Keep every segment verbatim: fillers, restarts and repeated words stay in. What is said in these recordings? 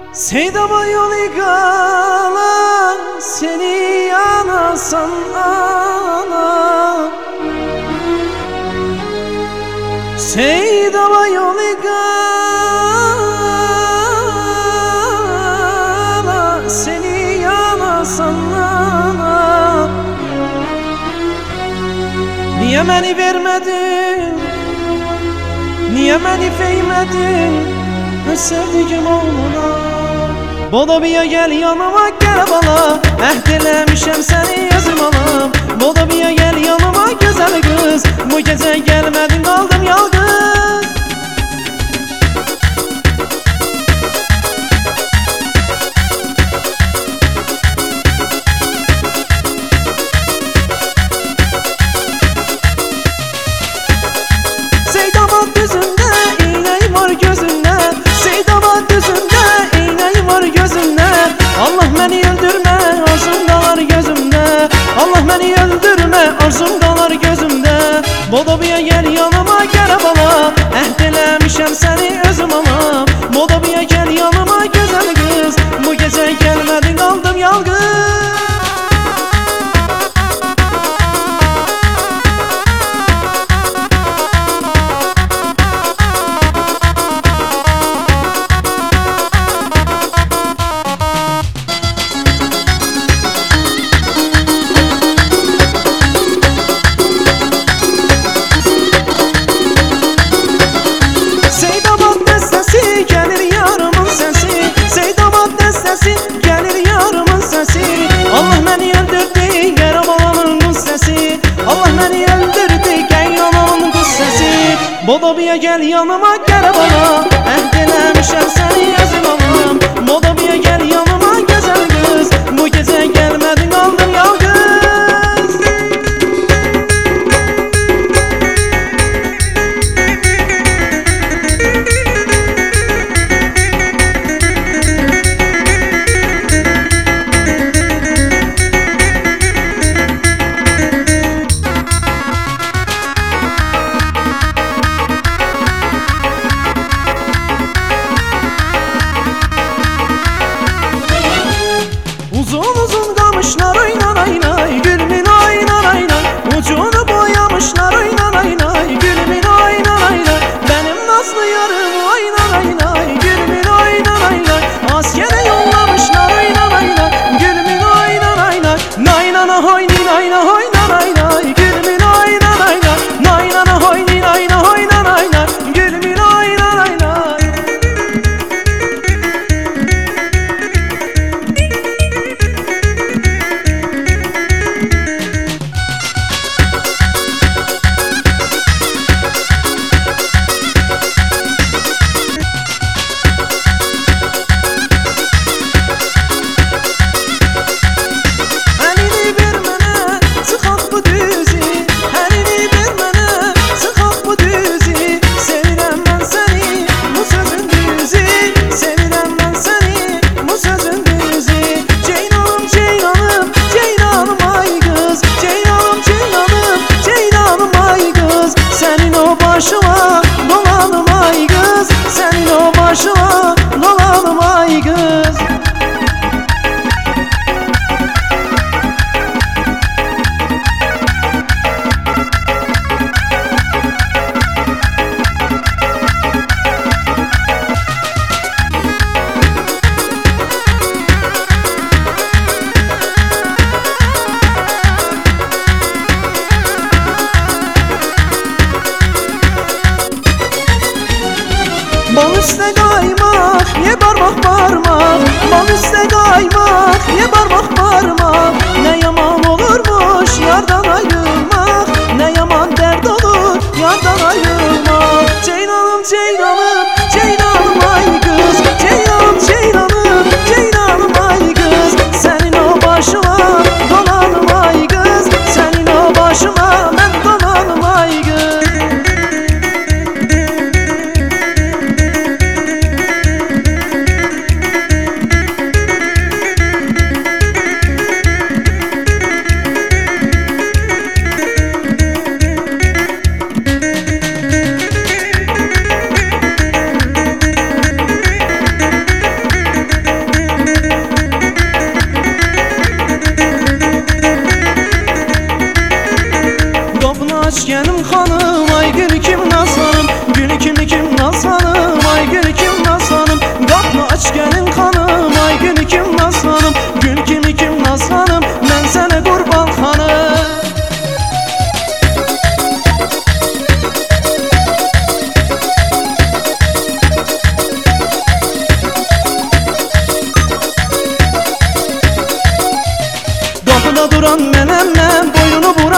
Seydama yolu kalan seni yanasan ana. Seydama yolu kalan seni yanasan ana. Niye beni vermedin? Niye beni feymedin? Sevdiğim oğluna Bodobiya gel yanıma gel bana Əhd eləmişəm səni yazım alam Bodobiya gel yanıma güzel kız Bu gece gelmedin kaldım yalnız Seydamad düzünde iğneyi var gözünde Seydamad düzünde iğneyi var gözünde Allah beni öldürme arzum kalar gözümde Allah beni öldürme arzum kalar gözümde Bodobiya gel yanıma gel bana Əhd eləmişəm səni özüm alam Bodobiya gel yanıma güzel kız Bu gece gelmedin kaldım yalnız Allah beni öldürdü yarım olanın kız sesi Allah beni öldürdü gel yanımın kız sesi Bodobiya gel yanıma gel bana Əhd eləmişəm səni yazım alam Bodobiya gel yanıma güzel kız Bu gece gelmedin kaldım yalnız Uzun uzun kamışlar oynan aynay Gülümün oynan aynay Ucunu boyamışlar oynan aynay Gülümün oynan aynay Benim nazlı yarım oynan aynay Gülümün oynan aynay Askere yollamışlar oynan aynay Gülümün oynan aynay Naynana hoynin ayna oynan aynay Gülümün oynan aynay Naynana hoynin ayna oynan aynay Gülümün oynan aynay Başıma dolanım ay kız Senin o başıma dolanım ay kız Bal üstte kaymak, ye parmak parmak Bal üstte kaymak, ye parmak parmak Ne yaman olurmuş yardan ayrılmak Ne yaman dert olur yardan ayrılmak Ceylanım ceylanım, ceylanım ay kız Ceylanım ceylanım, ceylanım ay kız Senin o başına dolanım ay kız Senin o başına ben dolanım ay kız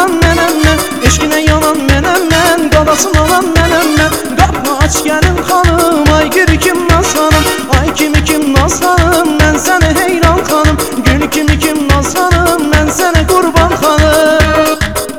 alan mənəm mən, eşqinə yanan mənəm mən, qadasın alan mənəm mən. Qapını aç gəlin xanım, ay gül kim naz xanım, ay kimi kim naz xanım, mən sənə heyran xanım, gül kimi kim naz xanım, mən sənə qurban xanım.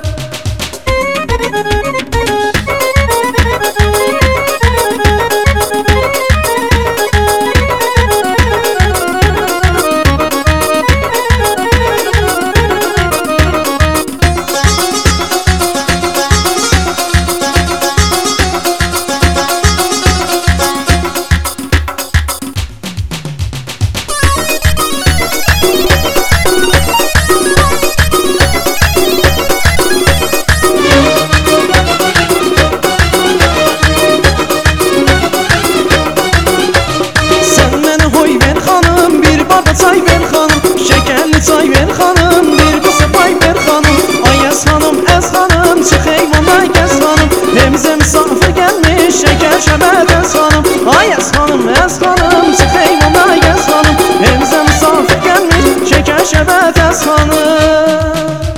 Çay ver xanım, şekerli çay ver xanım, bir qısa pay ver xanım. Ay əz xanım, əz xanım, çıx eyvana gəz xanım, evimizə misafir gəlmiş şeker şəbət əz xanım. Ay əz xanım, əz xanım, çıx eyvana gəz xanım, evimizə misafir gəlmiş şeker şəbət əz xanım.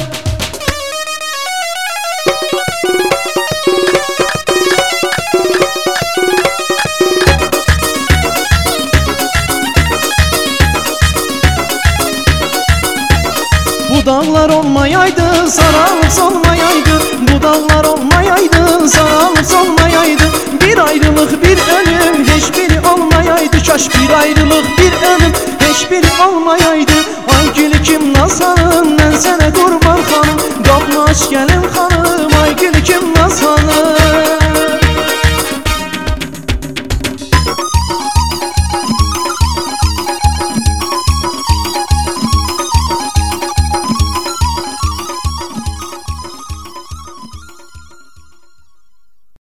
Bu dağlar olmayaydı, sararıp solmayaydı, bu dağlar olmayaydı, sararıp solmayaydı. Bir ayrılık bir ölüm, hiçbiri olmayaydı. Kaş bir ayrılık bir ölüm, hiçbiri olmayaydı. Ay gülü kim naz xanım, mən sənə qurban xanım, qapını aç gəl